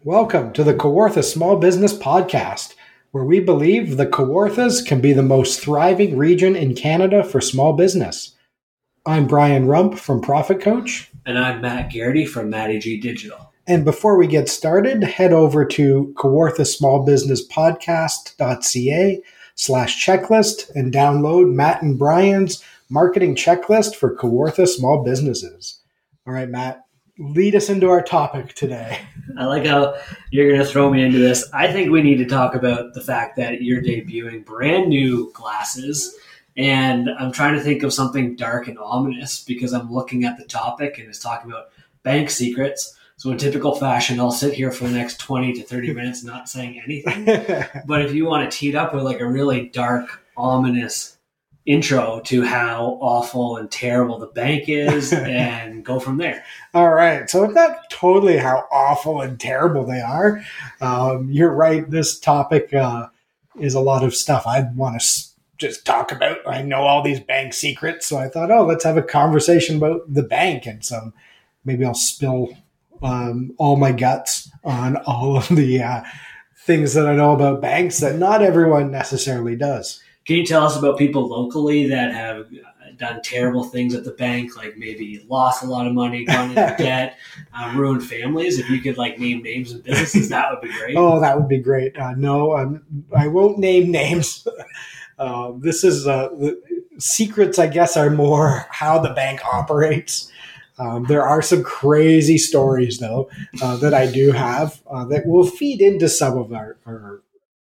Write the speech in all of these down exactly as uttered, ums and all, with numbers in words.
Welcome to the Kawartha Small Business Podcast, where we believe the Kawarthas can be the most thriving region in Canada for small business. I'm Brian Rump from Profit Coach. And I'm Matt Garrity from Matty G Digital. And before we get started, head over to Kawartha Small Business Podcast.ca slash checklist and download Matt and Brian's marketing checklist for Kawartha small businesses. All right, Matt, lead us into our topic today. I like how you're going to throw me into this. I think we need to talk about the fact that you're debuting brand new glasses, and I'm trying to think of something dark and ominous because I'm looking at the topic and it's talking about bank secrets. So in typical fashion, I'll sit here for the next twenty to thirty minutes not saying anything. But if you want to tee it up with like a really dark, ominous intro to how awful and terrible the bank is and go from there. All right. So it's not totally how awful and terrible they are. Um, you're right. This topic uh, is a lot of stuff I want to s- just talk about. I know all these bank secrets. So I thought, oh, let's have a conversation about the bank. And some, maybe I'll spill um, all my guts on all of the uh, things that I know about banks that not everyone necessarily does. Can you tell us about people locally that have done terrible things at the bank, like maybe lost a lot of money, gone into debt, uh, ruined families? If you could like name names of businesses, that would be great. Oh, that would be great. Uh, no, um, I won't name names. uh, this is uh, the secrets, I guess, are more how the bank operates. Um, there are some crazy stories, though, uh, that I do have uh, that will feed into some of our, our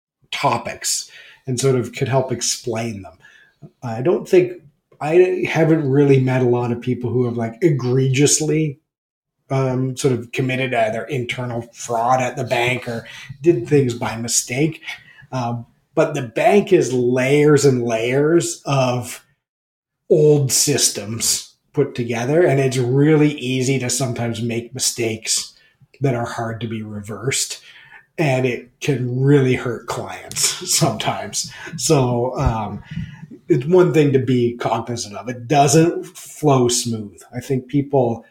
topics and sort of could help explain them. I don't think I haven't really met a lot of people who have like egregiously um, sort of committed either internal fraud at the bank or did things by mistake. Um, but the bank is layers and layers of old systems put together, and it's really easy to sometimes make mistakes that are hard to be reversed. And it can really hurt clients sometimes. So um, it's one thing to be cognizant of. It doesn't flow smooth. I think people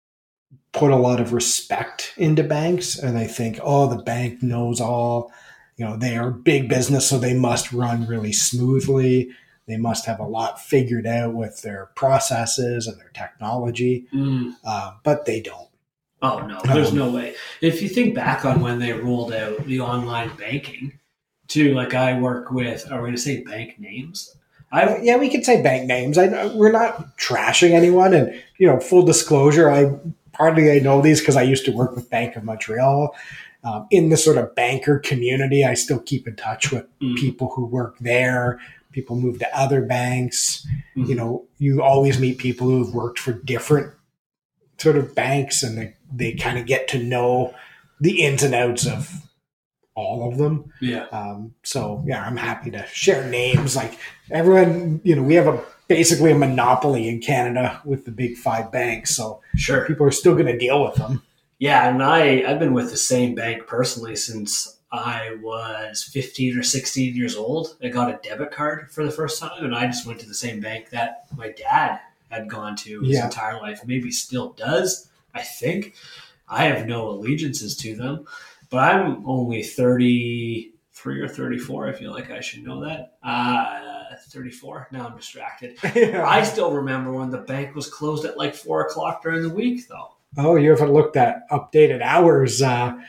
put a lot of respect into banks, and they think, oh, the bank knows all. You know, they are big business, so they must run really smoothly. They must have a lot figured out with their processes and their technology, Mm. uh, but they don't. Oh, no, there's no way. If you think back on when they rolled out the online banking, too, like I work with, are we going to say bank names? I, yeah, we could say bank names. I, we're not trashing anyone. And, you know, full disclosure, I partly I know these because I used to work with Bank of Montreal. Um, in the sort of banker community, I still keep in touch with Mm. people who work there. People move to other banks. Mm. You know, you always meet people who've worked for different sort of banks, and they, they kind of get to know the ins and outs of all of them. Yeah. Um, so yeah, I'm happy to share names. Like everyone, you know, we have a basically a monopoly in Canada with the big five banks. So Sure. people are still going to deal with them. Yeah, and I, I've been with the same bank personally since I was fifteen or sixteen years old. I got a debit card for the first time, and I just went to the same bank that my dad had gone to his Yeah. entire life. Maybe still does, I think. I have no allegiances to them, but I'm only thirty-three or thirty-four. I feel like I should know that. Uh, thirty-four. Now I'm distracted. I still remember when the bank was closed at like four o'clock during the week, though. Oh, you haven't looked at updated hours. Uh,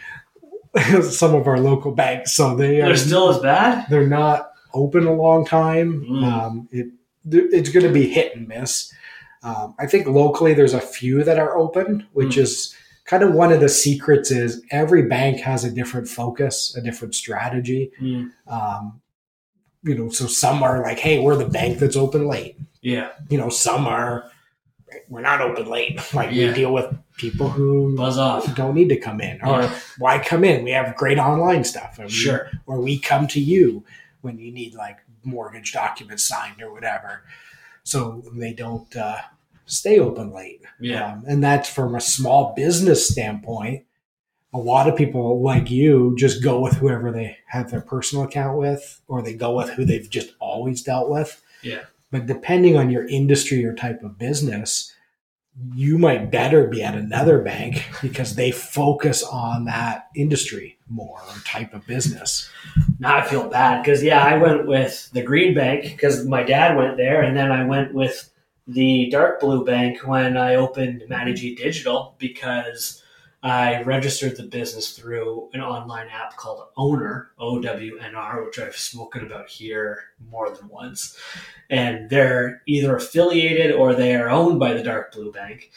some of our local banks, so they are They're still as bad? They're not open a long time. Mm. Um, it it's going to be hit and miss. Um, I think locally there's a few that are open, which Mm. is kind of one of the secrets. Is every bank has a different focus, a different strategy. Mm. Um, you know, so some are like, "Hey, we're the bank that's open late." Yeah. You know, some are we're not open late. Like Yeah. we deal with people who Buzz off. don't need to come in, or Yeah. why come in? We have great online stuff. Or we, Sure. Or we come to you when you need like mortgage documents signed or whatever. So they don't uh, stay open late. Yeah. Um, and that's from a small business standpoint. A lot of people like you just go with whoever they have their personal account with, or they go with who they've just always dealt with. Yeah. But depending on your industry or type of business, you might better be at another bank because they focus on that industry more or type of business. Now I feel bad because, yeah, I went with the Green Bank because my dad went there, and then I went with the Dark Blue Bank when I opened Matty G Digital because I registered the business through an online app called Owner, O W N R, which I've spoken about here more than once. And they're either affiliated or they are owned by the Dark Blue Bank.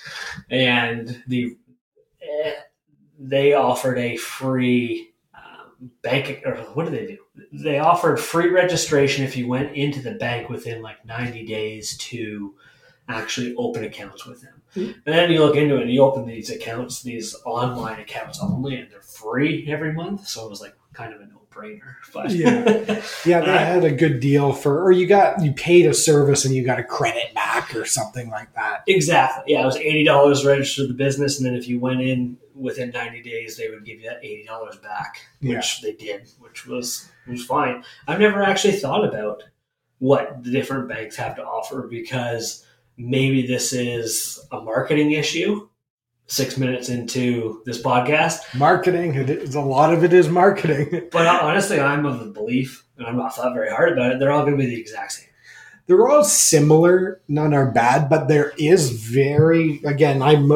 And the eh, they offered a free um, bank, or what did they do? They offered free registration if you went into the bank within like ninety days to actually open accounts with them. Mm-hmm. And then you look into it and you open these accounts, these online accounts only, and they're free every month. So it was like kind of a no-brainer. But yeah, yeah, they had a good deal for, or you got you paid a service and you got a credit back or something like that. Exactly. Yeah, it was eighty dollars to register the business, and then if you went in within ninety days, they would give you that eighty dollars back, which yeah. they did, which was was fine. I've never actually thought about what the different banks have to offer because maybe this is a marketing issue. Six minutes into this podcast. Marketing, it is, a lot of it is marketing. But honestly, I'm of the belief, and I'm not thought very hard about it, they're all going to be the exact same. They're all similar. None are bad, but there is very, again, I'm,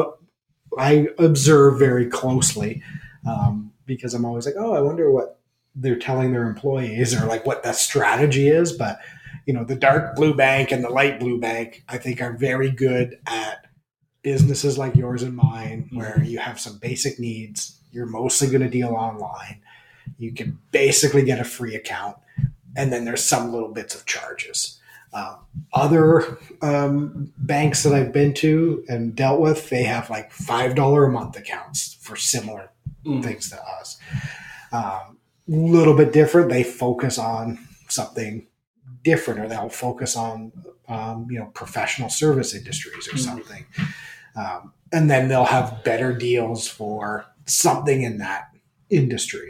I observe very closely um, because I'm always like, oh, I wonder what they're telling their employees or like what the strategy is. But you know, the Dark Blue Bank and the Light Blue Bank, I think, are very good at businesses like yours and mine, where you have some basic needs. You're mostly going to deal online. You can basically get a free account, and then there's some little bits of charges. Um, other um, banks that I've been to and dealt with, they have like five dollars a month accounts for similar mm. things to us. A um, little bit different. They focus on something different, or they'll focus on um, you know professional service industries or mm-hmm. something, um, and then they'll have better deals for something in that industry.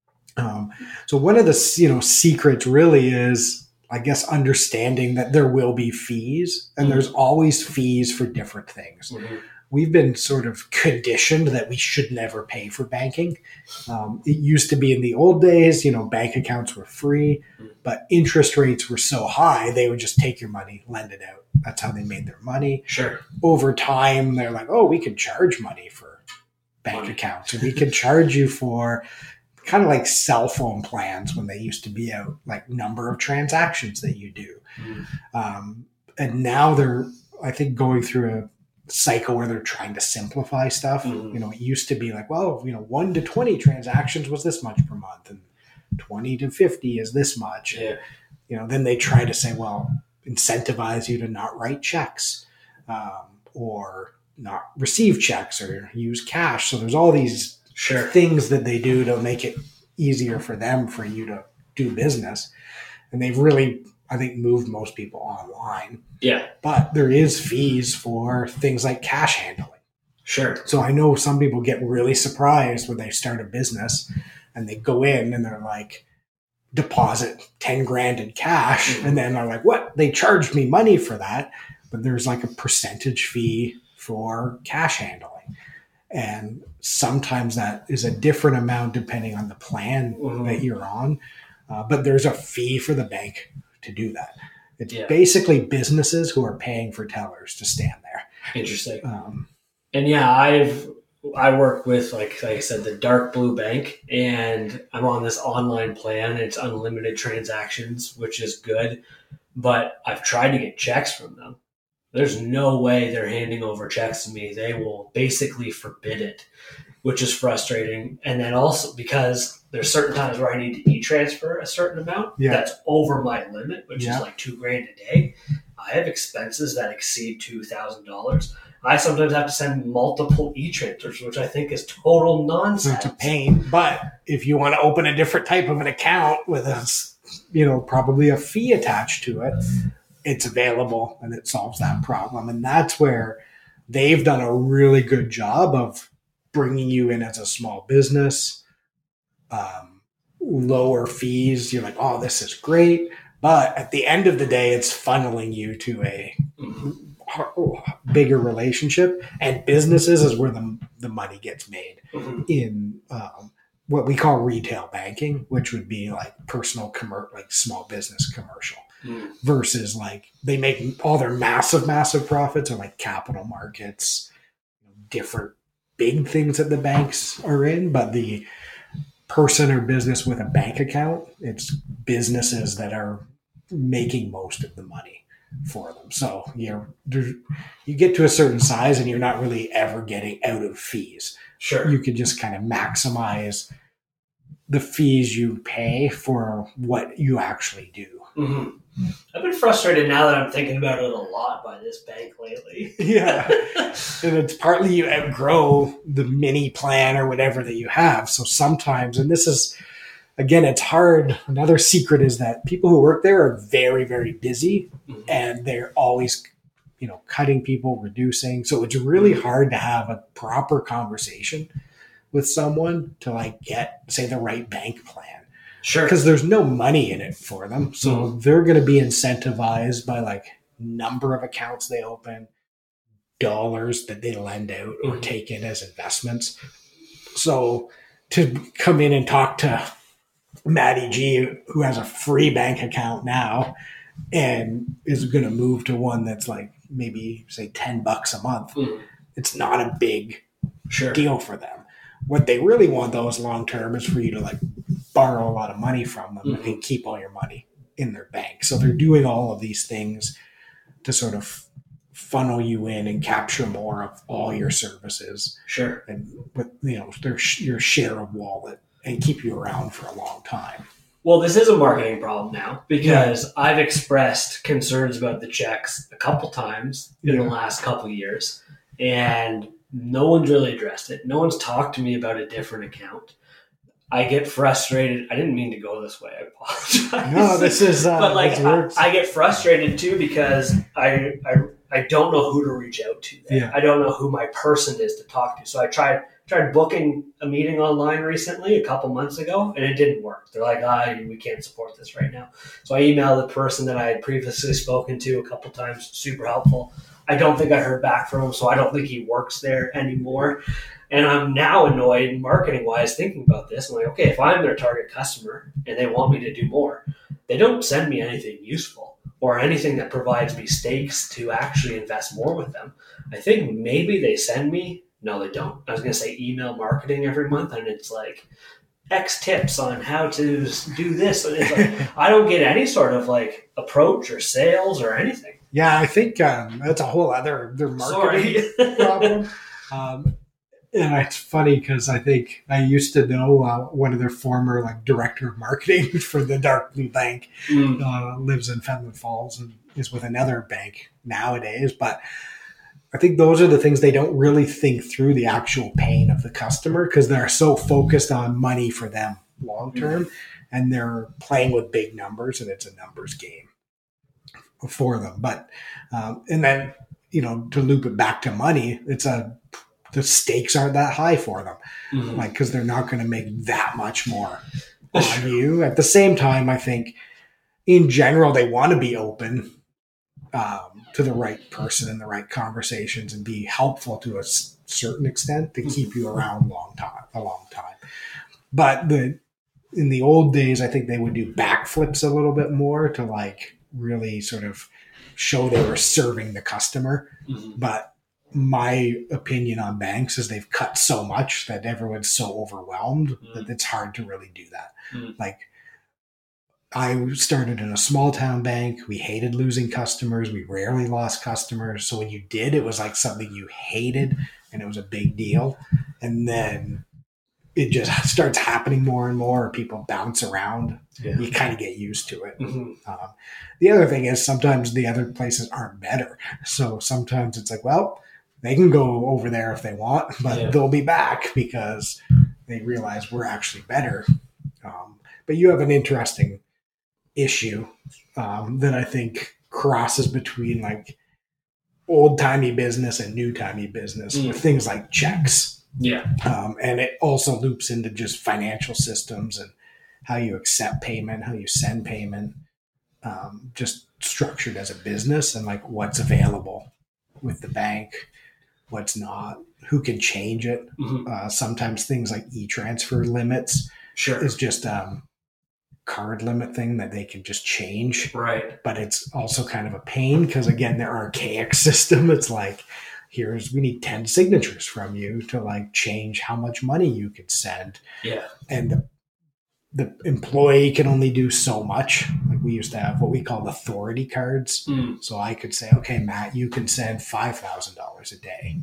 Um, so one of the you know secrets really is, I guess, understanding that there will be fees, and mm-hmm. there's always fees for different things. Mm-hmm. We've been sort of conditioned that we should never pay for banking. Um, it used to be in the old days, you know, bank accounts were free, but interest rates were so high, they would just take your money, lend it out. That's how they made their money. Sure. Over time, they're like, oh, we could charge money for bank money. accounts. And we could charge you for kind of like cell phone plans when they used to be out, like number of transactions that you do. Mm. Um, and now they're, I think, going through a cycle where they're trying to simplify stuff. Mm-hmm. You know, it used to be like, well, you know, one to twenty transactions was this much per month, and twenty to fifty is this much. Yeah. And, you know, then they try to say, well, incentivize you to not write checks um, or not receive checks or use cash. So there's all these sure. things that they do to make it easier for them, for you to do business. And they've really, I think, moved most people online. Yeah. But there is fees for things like cash handling. Sure. So I know some people get really surprised when they start a business and they go in and they're like, deposit ten grand in cash. Mm-hmm. And then they're like, what? They charged me money for that. But there's like a percentage fee for cash handling. And sometimes that is a different amount depending on the plan mm-hmm. that you're on. Uh, but there's a fee for the bank to do that. It's yeah. basically businesses who are paying for tellers to stand there. Interesting. Um, and yeah, I've I work with, like, like I said, the Dark Blue Bank, and I'm on this online plan. It's unlimited transactions, which is good. But I've tried to get checks from them. There's no way they're handing over checks to me. They will basically forbid it, which is frustrating. And then also because there's certain times where I need to e-transfer a certain amount yeah. that's over my limit, which yeah. is like two grand a day. I have expenses that exceed two thousand dollars. I sometimes have to send multiple e-transfers, which I think is total nonsense. It's a pain. But if you want to open a different type of an account with a, you know, probably a fee attached to it, it's available and it solves that problem. And that's where they've done a really good job of bringing you in as a small business, um, lower fees. You're like, oh, this is great. But at the end of the day, it's funneling you to a bigger relationship, and businesses is where the, the money gets made mm-hmm. in um, what we call retail banking, which would be like personal, commer- like small business commercial mm. versus like they make all their massive, massive profits are like capital markets, different big things that the banks are in, but the person or business with a bank account, it's businesses that are making most of the money for them. So you're you get to a certain size and you're not really ever getting out of fees. Sure. You can just kind of maximize the fees you pay for what you actually do. Mm-hmm. I've been frustrated now that I'm thinking about it a lot by this bank lately. Yeah. And it's partly you outgrow the mini plan or whatever that you have. So sometimes, and this is, again, it's hard. Another secret is that people who work there are very, very busy mm-hmm. and they're always, you know, cutting people, reducing. So it's really hard to have a proper conversation with someone to like get, say, the right bank plan. Sure. Because there's no money in it for them. So mm-hmm. they're going to be incentivized by like number of accounts they open, dollars that they lend out or mm-hmm. take in as investments. So to come in and talk to Matty G, who has a free bank account now and is going to move to one that's like maybe say ten bucks a month, mm-hmm. it's not a big sure. deal for them. What they really want though is long term is for you to like borrow a lot of money from them mm-hmm. and keep all your money in their bank. So they're doing all of these things to sort of funnel you in and capture more of all your services. Sure. And with, you know, their your share of wallet and keep you around for a long time. Well, this is a marketing problem now because yeah. I've expressed concerns about the checks a couple times in yeah. the last couple of years, and no one's really addressed it. No one's talked to me about a different account. I get frustrated. I didn't mean to go this way. I apologize. No, this is. Uh, but like, I, I get frustrated too because I, I I don't know who to reach out to. There. Yeah. I don't know who my person is to talk to. So I tried tried booking a meeting online recently, a couple months ago, and it didn't work. They're like, ah, we can't support this right now. So I emailed the person that I had previously spoken to a couple times. Super helpful. I don't think I heard back from him, so I don't think he works there anymore. And I'm now annoyed marketing-wise thinking about this. I'm like, okay, if I'm their target customer and they want me to do more, they don't send me anything useful or anything that provides me stakes to actually invest more with them. I think maybe they send me, no, they don't. I was going to say email marketing every month, and it's like X tips on how to do this. And it's like, I don't get any sort of like approach or sales or anything. Yeah, I think um, that's a whole other their marketing problem. Um, and it's funny because I think I used to know uh, one of their former like director of marketing for the Dark Blue Bank, mm. uh, lives in Fenwick Falls and is with another bank nowadays. But I think those are the things they don't really think through the actual pain of the customer because they're so focused on money for them long term, mm. and they're playing with big numbers, and it's a numbers game for them. But um, and then, you know, to loop it back to money, it's a the stakes aren't that high for them, mm-hmm. like because they're not going to make that much more on you. At the same time, I think in general they want to be open um, to the right person and the right conversations and be helpful to a s- certain extent to keep you around long time, a long time. But the in the old days, I think they would do backflips a little bit more to like really sort of show they were serving the customer. Mm-hmm. But my opinion on banks is they've cut so much that everyone's so overwhelmed mm-hmm. that it's hard to really do that. Mm-hmm. Like I started in a small town bank. We hated losing customers. We rarely lost customers. So when you did, it was like something you hated and it was a big deal. And then it just starts happening more and more. People bounce around. Yeah. You kind of get used to it. Mm-hmm. Um, the other thing is sometimes the other places aren't better. So sometimes it's like, well, they can go over there if they want, but yeah. they'll be back because they realize we're actually better. Um, but you have an interesting issue um, that I think crosses between like old timey business and new timey business mm. with things like checks. Yeah. Um, and it also loops into just financial systems and how you accept payment, how you send payment, um, just structured as a business and like what's available with the bank, what's not, who can change it. Mm-hmm. Uh, sometimes things like e-transfer limits Sure. is just um card limit thing that they can just change. Right. But it's also kind of a pain because, again, their archaic system, it's like, here's, we need ten signatures from you to like change how much money you can send. Yeah. And the, the employee can only do so much. Like we used to have what we called authority cards. Mm. So I could say, okay, Matt, you can send five thousand dollars a day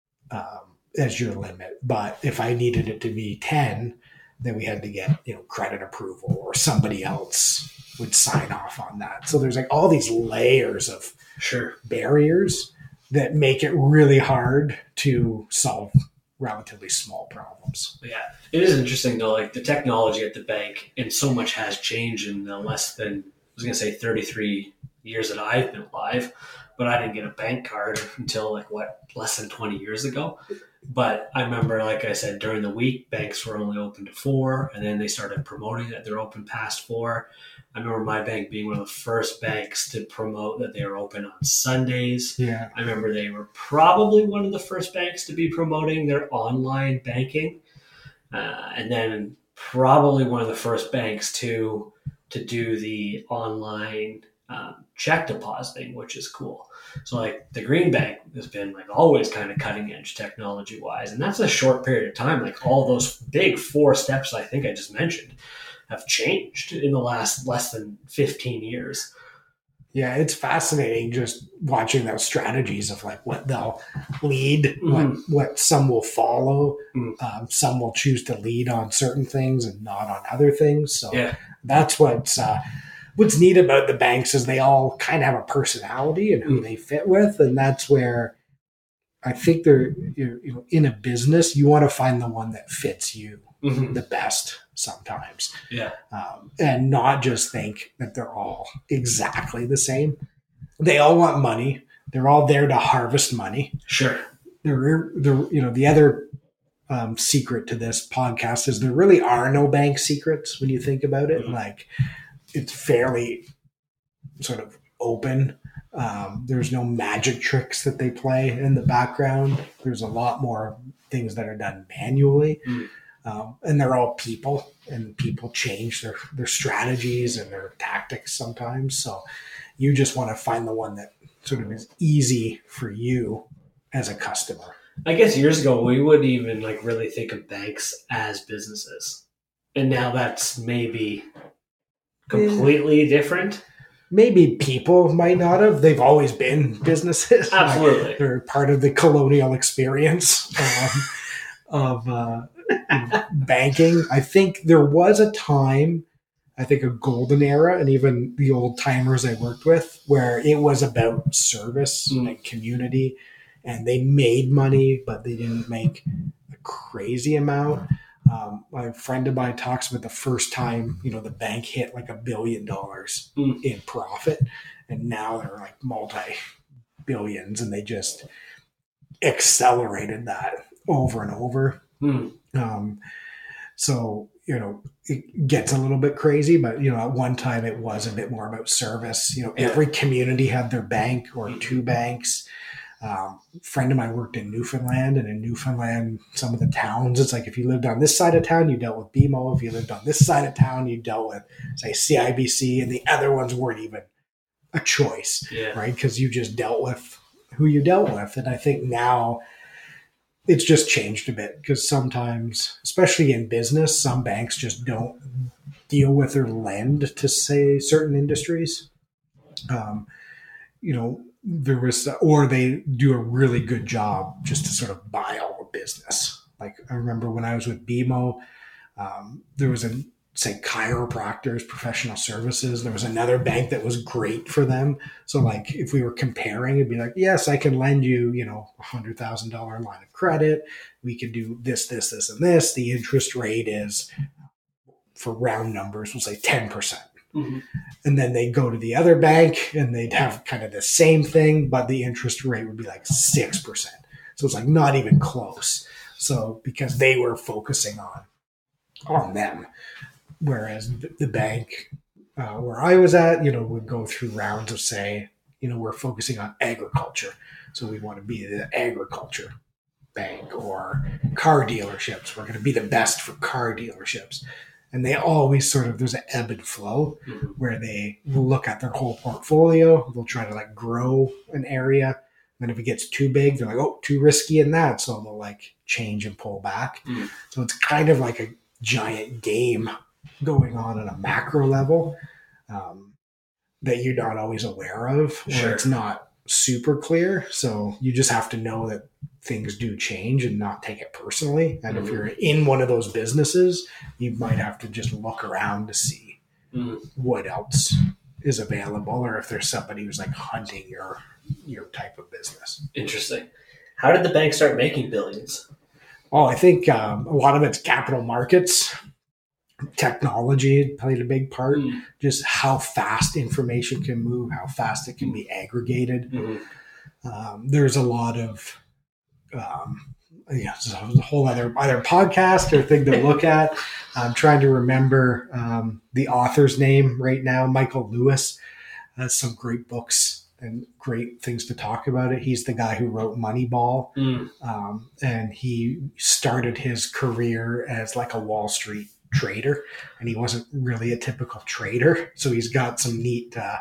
um, as your limit. But if I needed it to be ten, then we had to get, you know, credit approval, or somebody else would sign off on that. So there's like all these layers of Sure. barriers that make it really hard to solve relatively small problems. Yeah. It is interesting though, like the technology at the bank, and so much has changed in the less than, I was going to say thirty-three years that I've been alive, but I didn't get a bank card until like what, less than twenty years ago. But I remember, like I said, during the week, banks were only open to four, and then they started promoting that they're open past four. I remember my bank being one of the first banks to promote that they were open on Sundays. Yeah. I remember they were probably one of the first banks to be promoting their online banking. Uh, and then probably one of the first banks to to do the online um, check depositing, which is cool. So like the Green Bank has been like always kind of cutting edge technology wise. And that's a short period of time. Like all those big four steps I think I just mentioned have changed in the last less than fifteen years. Yeah, it's fascinating just watching those strategies of like what they'll lead, Mm-hmm. what what some will follow, Mm. um, some will choose to lead on certain things and not on other things. So Yeah. that's what's uh, what's neat about the banks is they all kind of have a personality and who Mm. they fit with, and that's where I think they're, you know, in a business you want to find the one that fits you Mm-hmm. the best sometimes. Yeah. Um, and not just think that they're all exactly the same. They all want money. They're all there to harvest money. Sure. There, there, you know, the other um, secret to this podcast is there really are no bank secrets when you think about it. Mhm. Like it's fairly sort of open. Um, there's no magic tricks that they play in the background. There's a lot more things that are done manually. Mm. Um, and they're all people, and people change their, their strategies and their tactics sometimes. So you just want to find the one that sort of is easy for you as a customer. I guess years ago we wouldn't even like really think of banks as businesses. And now that's maybe completely different. Maybe people might not have. They've always been businesses. Absolutely. Like, they're part of the colonial experience um, of uh, banking. I think there was a time, I think a golden era, and even the old timers I worked with, where it was about service Mm. and community, and they made money, but they didn't make a crazy amount. Um, a friend of mine talks about the first time, you know, the bank hit like a billion dollars Mm. in profit, and now they're like multi billions, and they just accelerated that over and over. Mm. Um, so, you know, it gets a little bit crazy, but, you know, at one time it was a bit more about service. You know, Yeah. every community had their bank or two banks. Um, a friend of mine worked in Newfoundland, and in Newfoundland, some of the towns, it's like if you lived on this side of town, you dealt with B M O. If you lived on this side of town, you dealt with, say, C I B C, and the other ones weren't even a choice, Yeah. right? Because you just dealt with who you dealt with. And I think now it's just changed a bit because sometimes, especially in business, some banks just don't deal with or lend to, say, certain industries. Um, you know, there was, or they do a really good job just to sort of buy all the business. Like I remember when I was with B M O, um, there was a, say, chiropractors, professional services. There was another bank that was great for them. So like if we were comparing, it'd be like, yes, I can lend you, you know, a hundred thousand dollar line of credit. We could do this, this, this, and this. The interest rate is, for round numbers, we'll say ten percent. Mm-hmm. And then they'd go to the other bank and they'd have kind of the same thing, but the interest rate would be like six percent. So it's like not even close. So because they were focusing on, on them. Whereas the, the bank uh, where I was at, you know, would go through rounds of, say, you know, we're focusing on agriculture. So we want to be the agriculture bank, or car dealerships. We're going to be the best for car dealerships. And they always sort of, there's an ebb and flow mm-hmm. where they will look at their whole portfolio. They'll try to like grow an area. And if it gets too big, they're like, oh, too risky in that. So they'll like change and pull back. Mm. So it's kind of like a giant game going on at a macro level um, that you're not always aware of, sure. or it's not super clear. So you just have to know that things do change and not take it personally. And mm-hmm. if you're in one of those businesses, you might have to just look around to see mm-hmm. what else is available, or if there's somebody who's like hunting your your type of business. Interesting. How did the bank start making billions? Oh, I think um, a lot of it's capital markets. Technology played a big part. Mm. Just how fast information can move, how fast it can be aggregated. Mm-hmm. Um, there's a lot of, um, yeah, it's a whole other either podcast or thing to look at. I'm trying to remember um, the author's name right now. Michael Lewis has some great books and great things to talk about it. He's the guy who wrote Moneyball. Mm. Um, and he started his career as like a Wall Street trader, and he wasn't really a typical trader. So he's got some neat, uh,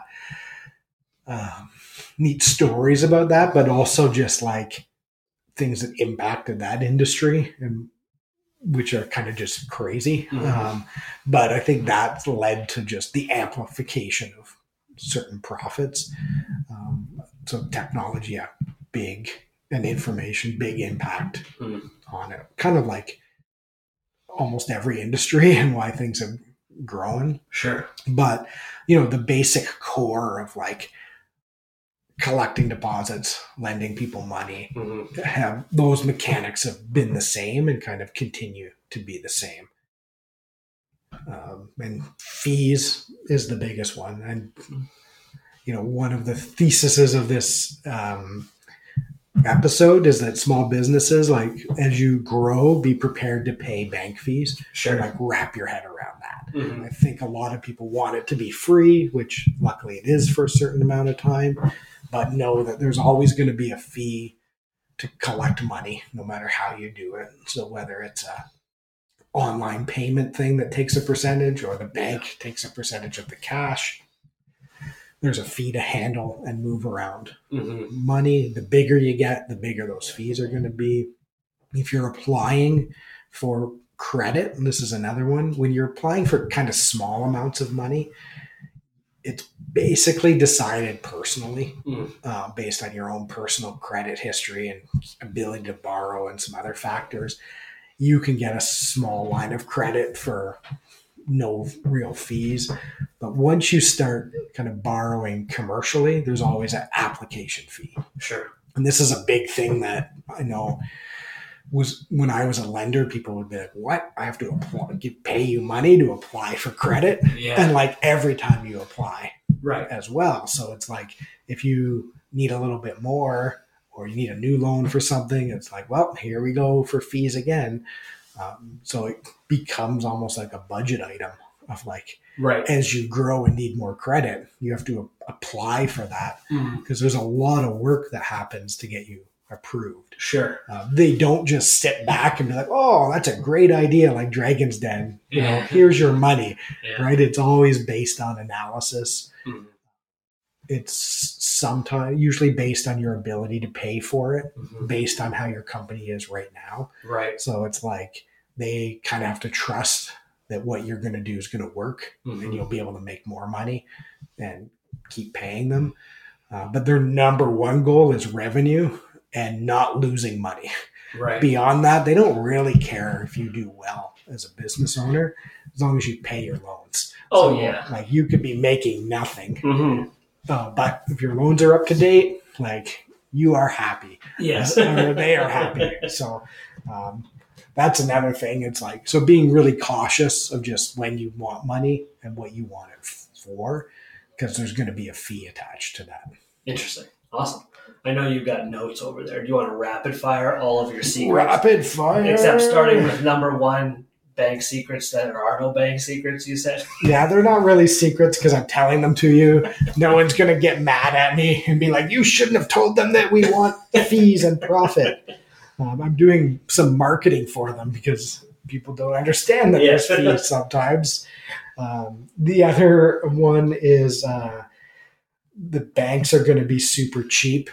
uh, neat stories about that, but also just like things that impacted that industry, and which are kind of just crazy. Mm-hmm. Um, but I think that led to just the amplification of certain profits. Um, so technology, yeah, big, and information, big impact mm. on it. Kind of like almost every industry and why things have grown. Sure. But, you know, the basic core of like collecting deposits, lending people money, mm-hmm. have those mechanics have been the same and kind of continue to be the same. Um, and fees is the biggest one. And, you know, one of the theses of this um, episode is that small businesses, like as you grow, be prepared to pay bank fees. Sure. And like wrap your head around that. Mm-hmm. I think a lot of people want it to be free, which luckily it is for a certain amount of time, but know that there's always going to be a fee to collect money, no matter how you do it. So whether it's a online payment thing that takes a percentage, or the bank takes a percentage of the cash, there's a fee to handle and move around mm-hmm. money. The bigger you get, the bigger those fees are going to be. If you're applying for credit, and this is another one, when you're applying for kind of small amounts of money, it's basically decided personally mm. uh, based on your own personal credit history and ability to borrow and some other factors. You can get a small line of credit for no real fees. But once you start kind of borrowing commercially, there's always an application fee. Sure. And this is a big thing that I know was when I was a lender, people would be like, what? I have to apply, give, pay you money to apply for credit? Yeah. And like every time you apply right. as well. So it's like, if you need a little bit more, or you need a new loan for something, it's like, well, here we go for fees again. Um, so it becomes almost like a budget item of like, right. as you grow and need more credit, you have to apply for that because mm. there's a lot of work that happens to get you approved. Sure. Uh, they don't just sit back and be like, oh, that's a great idea. Like Dragon's Den, you yeah. know, here's your money, yeah. right? It's always based on analysis. Mm. It's sometimes usually based on your ability to pay for it, mm-hmm. based on how your company is right now. Right. So it's like they kind of have to trust that what you're going to do is going to work mm-hmm. and you'll be able to make more money and keep paying them. Uh, but their number one goal is revenue and not losing money. Right. Beyond that, they don't really care if you do well as a business owner, as long as you pay your loans. Oh, so, yeah. Like you could be making nothing. Mm-hmm. Uh, but if your loans are up to date, like you are happy. Yes. Or they are happy. So um, that's another thing. It's like, so being really cautious of just when you want money and what you want it for, because there's going to be a fee attached to that. Interesting. Awesome. I know you've got notes over there. Do you want to rapid fire all of your secrets? Rapid fire. Except starting with number one, bank secrets that there are no bank secrets, you said? Yeah, they're not really secrets because I'm telling them to you. No one's going to get mad at me and be like, you shouldn't have told them that we want fees and profit. Um, I'm doing some marketing for them because people don't understand that Yes. there's fees sometimes. Um, the other one is uh, the banks are going to be super cheap.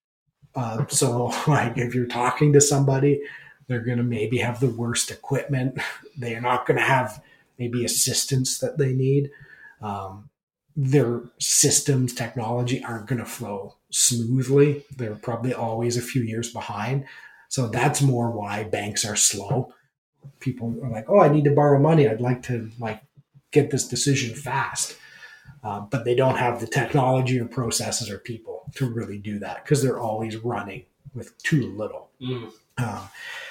Uh, so like if you're talking to somebody, they're going to maybe have the worst equipment. They're not going to have maybe assistance that they need. Um, their systems, technology aren't going to flow smoothly. They're probably always a few years behind. So that's more why banks are slow. People are like, oh, I need to borrow money. I'd like to like get this decision fast. Uh, but they don't have the technology or processes or people to really do that because they're always running with too little. Mm. Um,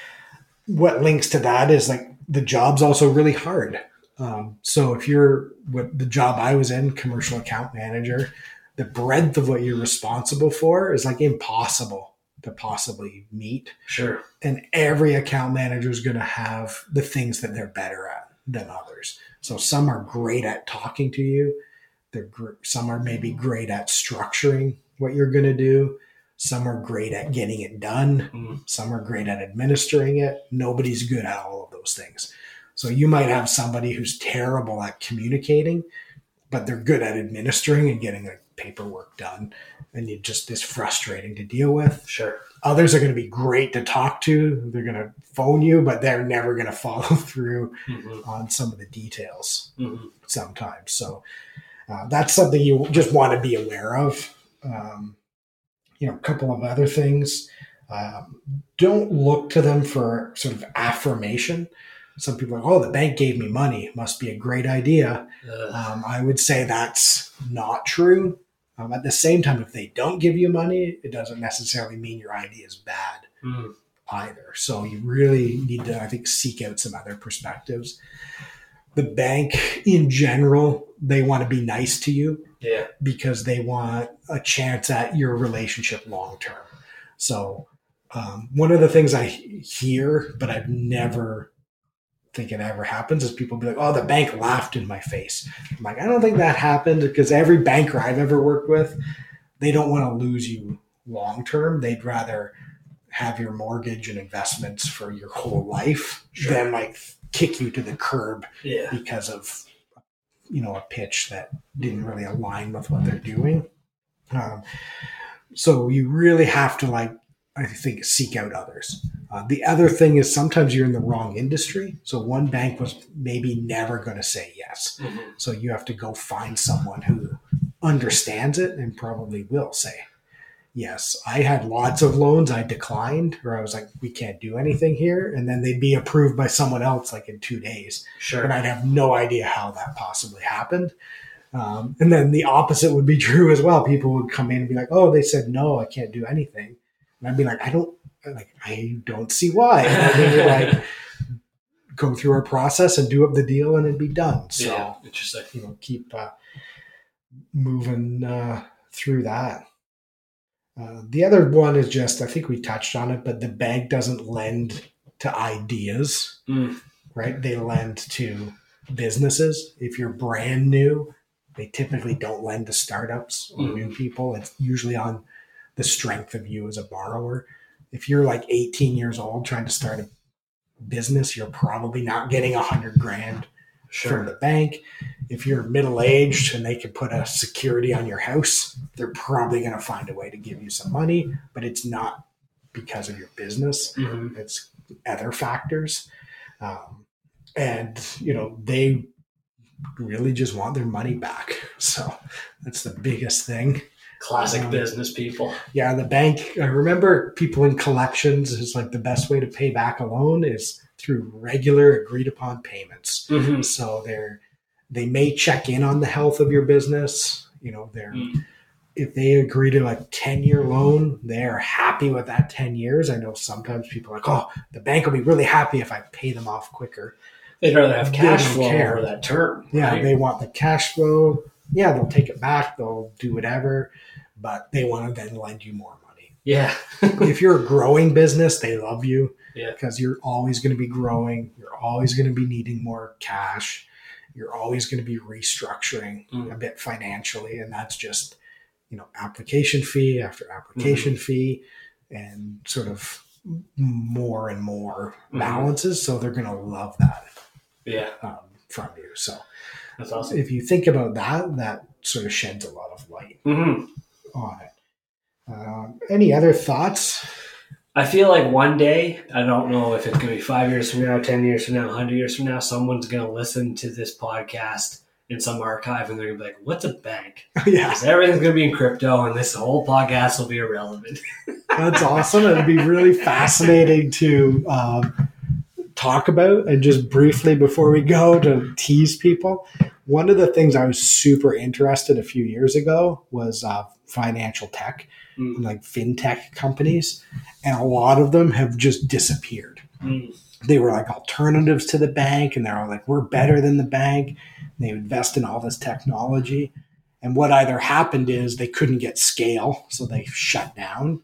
what links to that is like the job's also really hard. Um, so if you're what the job I was in, commercial account manager, the breadth of what you're responsible for is like impossible to possibly meet. Sure. And every account manager is going to have the things that they're better at than others. So some are great at talking to you. They're gr- some are maybe great at structuring what you're going to do. Some are great at getting it done. Mm. Some are great at administering it. Nobody's good at all of those things. So you might have somebody who's terrible at communicating, but they're good at administering and getting like paperwork done. And it just is frustrating to deal with. Sure. Others are going to be great to talk to. They're going to phone you, but they're never going to follow through mm-hmm. on some of the details mm-hmm. sometimes. So uh, that's something you just want to be aware of. Um, you know, a couple of other things. Um, don't look to them for sort of affirmation. Some people are like, oh, the bank gave me money. Must be a great idea. Um, I would say that's not true. Um, at the same time, if they don't give you money, it doesn't necessarily mean your idea is bad mm. either. So you really need to, I think, seek out some other perspectives. The bank in general, they want to be nice to you yeah. because they want a chance at your relationship long term. So um, one of the things I hear, but I've never think it ever happens, is people be like, oh, the bank laughed in my face. I'm like, I don't think that happened because every banker I've ever worked with, they don't want to lose you long term. They'd rather have your mortgage and investments for your whole life sure. than like kick you to the curb yeah. because of, you know, a pitch that didn't really align with what they're doing. Um, so you really have to like, I think, seek out others. Uh, the other thing is sometimes you're in the wrong industry. So one bank was maybe never going to say yes. Mm-hmm. So you have to go find someone who understands it and probably will say yes. I had lots of loans I declined where I was like, we can't do anything here. And then they'd be approved by someone else like in two days. Sure. And I'd have no idea how that possibly happened. Um, and then the opposite would be true as well. People would come in and be like, oh, they said, no, I can't do anything. And I'd be like, I don't, like, I don't see why. And then you like go through our process and do up the deal and it'd be done. So, yeah, interesting. You know, keep uh, moving uh, through that. Uh, the other one is just, I think we touched on it, but the bank doesn't lend to ideas, mm. right? They lend to businesses. If you're brand new, they typically don't lend to startups or mm. new people. It's usually on the strength of you as a borrower. If you're like eighteen years old trying to start a business, you're probably not getting a hundred grand sure. from the bank. If you're middle-aged and they can put a security on your house, they're probably going to find a way to give you some money, but it's not because of your business. Mm-hmm. It's other factors. Um, and, you know, they really just want their money back. So that's the biggest thing. Classic um, business people. Yeah, the bank, I remember people in collections is like the best way to pay back a loan is through regular agreed upon payments. Mm-hmm. So they're, they may check in on the health of your business. You know, they're, mm. if they agree to like ten year loan, they're happy with that ten years. I know sometimes people are like, oh, the bank will be really happy if I pay them off quicker. They'd rather have cash flow over that term. Yeah, right? They want the cash flow. Yeah, they'll take it back. They'll do whatever, but they want to then lend you more money. Yeah. If you're a growing business, they love you Yeah. because you're always going to be growing. You're always going to be needing more cash. You're always going to be restructuring Mm. a bit financially. And that's just, you know, application fee after application mm-hmm. fee and sort of more and more mm-hmm. balances. So they're going to love that yeah. um, from you. So that's awesome. If you think about that, that sort of sheds a lot of light mm-hmm. on it. Um, any other thoughts? I feel like one day, I don't know if it's going to be five years from now, ten years from now, one hundred years from now, someone's going to listen to this podcast in some archive and they're going to be like, what's a bank? Yeah. Because everything's going to be in crypto and this whole podcast will be irrelevant. That's awesome. It'd be really fascinating to um, talk about. And just briefly before we go, to tease people, one of the things I was super interested a few years ago was uh, financial tech. Mm. Like fintech companies, and a lot of them have just disappeared. Mm. They were like alternatives to the bank, and they're like, we're better than the bank. They invest in all this technology. And what either happened is they couldn't get scale, so they shut down,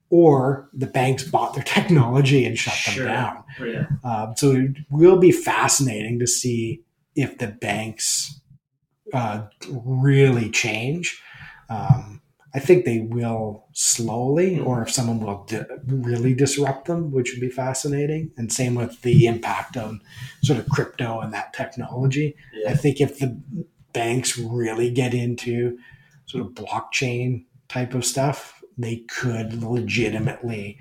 or the banks bought their technology and shut sure. them down. Yeah. Um, so it will be fascinating to see if the banks uh, really change. Um, I think they will slowly, or if someone will di- really disrupt them, which would be fascinating. And same with the impact on sort of crypto and that technology. Yeah. I think if the banks really get into sort of blockchain type of stuff, they could legitimately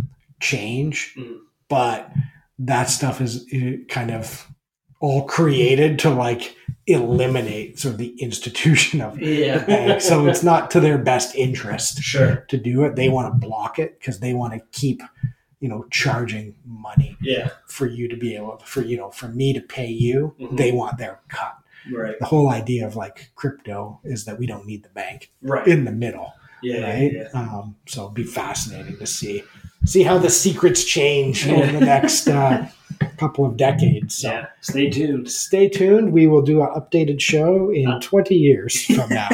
change. Mm. But that stuff is kind of all created to like eliminate sort of the institution of yeah. the bank. So it's not to their best interest sure. to do it. They want to block it because they want to keep, you know, charging money yeah. for you to be able, for, you know, for me to pay you, mm-hmm. they want their cut. Right. The whole idea of like crypto is that we don't need the bank right. in the middle. Yeah. Right. Yeah, yeah. Um, so it'd be fascinating to see, see how the secrets change over the next, uh, couple of decades. So yeah. Stay tuned. Stay tuned. We will do an updated show in uh. twenty years from now.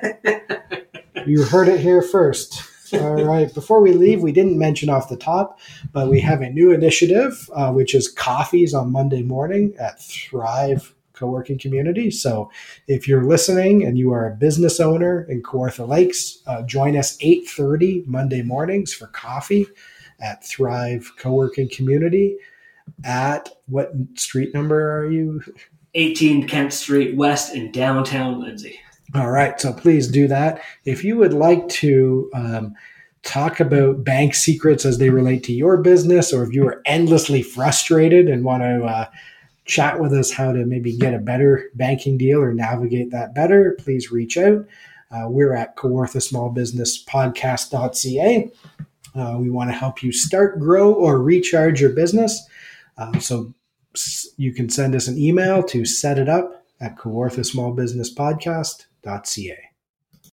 You heard it here first. All right. Before we leave, we didn't mention off the top, but we have a new initiative, uh, which is coffees on Monday morning at Thrive Co-working Community. So if you're listening and you are a business owner in Kawartha Lakes, uh, join us eight thirty Monday mornings for coffee at Thrive Co-working Community. At what street number are you? eighteen Kent Street West in downtown Lindsay. All right. So please do that. If you would like to um, talk about bank secrets as they relate to your business, or if you are endlessly frustrated and want to uh, chat with us how to maybe get a better banking deal or navigate that better, please reach out. Uh, we're at Kawartha Small Business Podcast dot c a. Uh, we want to help you start, grow, or recharge your business. Um, so you can send us an email to set it up at Kawartha Small Business Podcast dot c a.